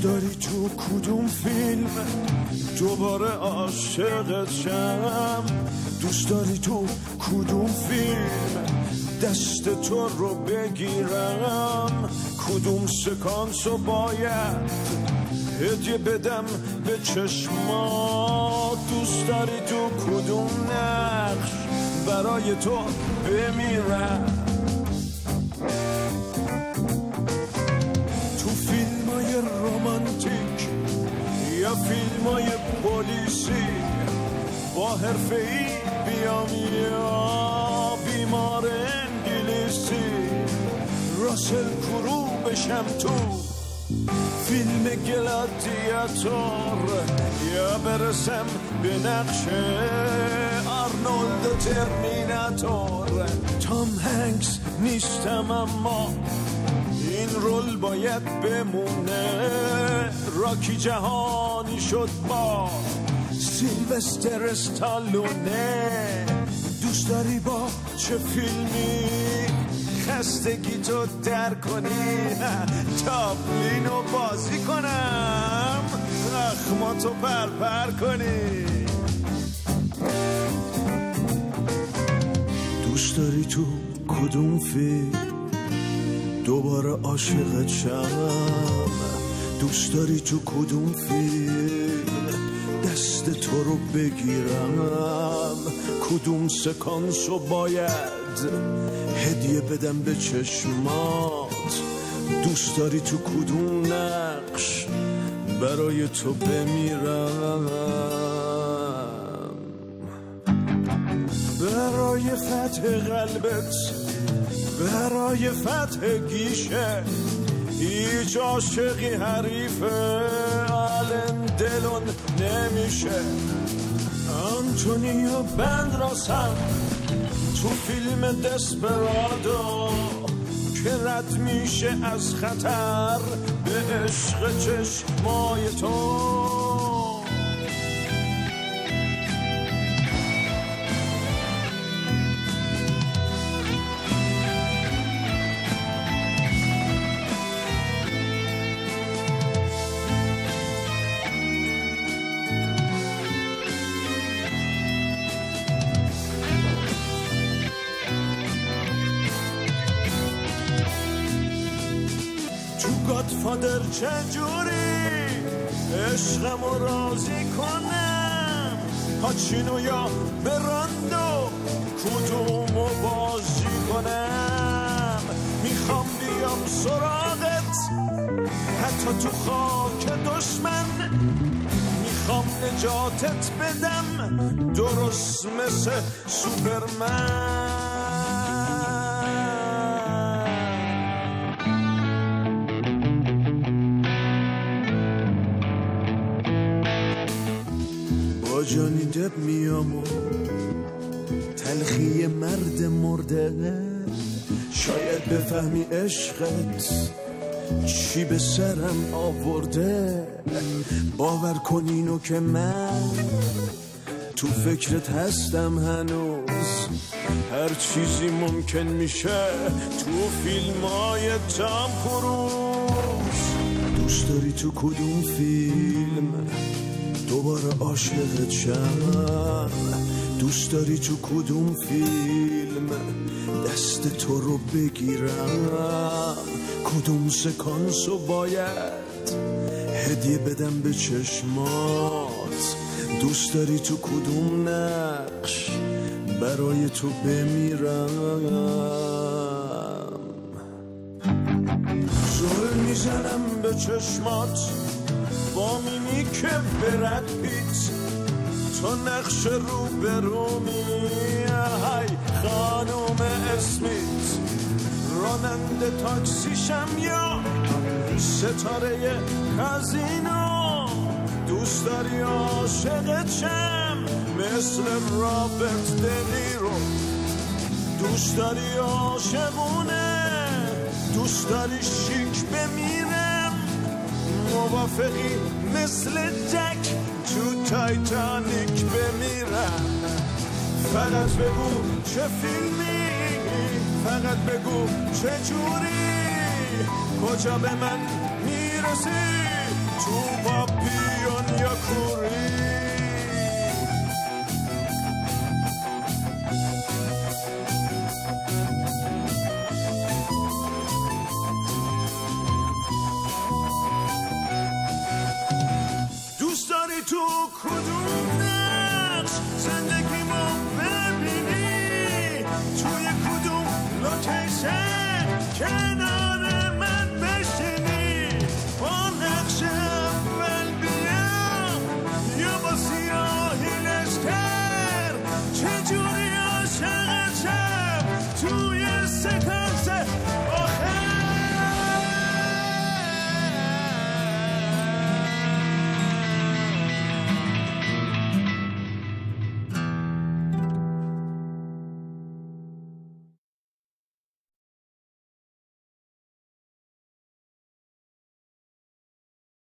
دوست داری تو کدوم فیلم دوباره عاشقت شم؟ دوست داری تو کدوم فیلم دست تو رو بگیرم؟ کدوم سکانس رو باید هدیه بدم به چشمات؟ دوست داری تو کدوم نقش برای تو بمیرم؟ تو فیلمای رومانتیک یا فیلمای پلیسی با حرفه‌ای بیام یا بیمار انگلیسی راسل کرو بشم تو فیلم گلادیاتور یا برسم به نقش آرنولد ترمیناتور؟ تام هنگس نیستم اما این رول باید بمونه. راکی جهانی شد با سیلوستر استالونه. دوست داری با چه فیلمی خستگی تو در کنی؟ تابلینو بازی کنم اخماتو پرپر کنی؟ دوست داری تو کدوم فیلم دوباره عاشقت شم؟ دوست داری تو کدوم فیلم دست تو رو بگیرم؟ کدوم سکانسو باید هدیه بدم به چشمات؟ دوست داری تو کدوم نقش برای تو بمیرم؟ برای فتح قلبت، برای فتح گیشه، هیچ عاشقی حریف آلن دلون نمیشه. آنتونیو بندراسم تو فیلم دسپرادو که رد میشه از خطر به عشق چشمای تو. گادفادر چجوری عشقمو راضی کنم؟ پاچینو یا براندو کدومو بازی کنم؟ میخوام بیام سراغت حتی تو خاک دشمن، میخوام نجاتت بدم درست مثل سوپرمن. جانی دب میام و تلخی مرد مرده، شاید بفهمی عشقت چی به سرم آورده. باور کن اینو که من تو فکرت هستم هنوز، هر چیزی ممکن میشه تو فیلمای تام کروز. دوست داری تو کدوم فیلم دوباره عاشقت شم؟ دوست داری تو کدوم فیلم دست تو رو بگیرم؟ کدوم سکانسو باید هدیه بدم به چشمات؟ دوست داری تو کدوم نقش برای تو بمیرم؟ زل میزنم به چشمات با میمیک برد پیت، تو نقش رو برومی های خانوم اسمیت. راننده تاکسیشم یا ستاره کازینو؟ دوست داری عاشقت شم مثل رابرت دنیرو؟ دوست داری عاشقونه؟ دوست داری شیک بمیرم؟ موافقی مثل جک تو تایتانیک بمیرم؟ فقط بگو چه فیلمی، فقط بگو چه جوری، کجا به من میرسی، تو پاپیون یا کوری. دوست داری تو کدوم نقش زندگی ما ببینی؟ توی کدوم لوکیشن کنار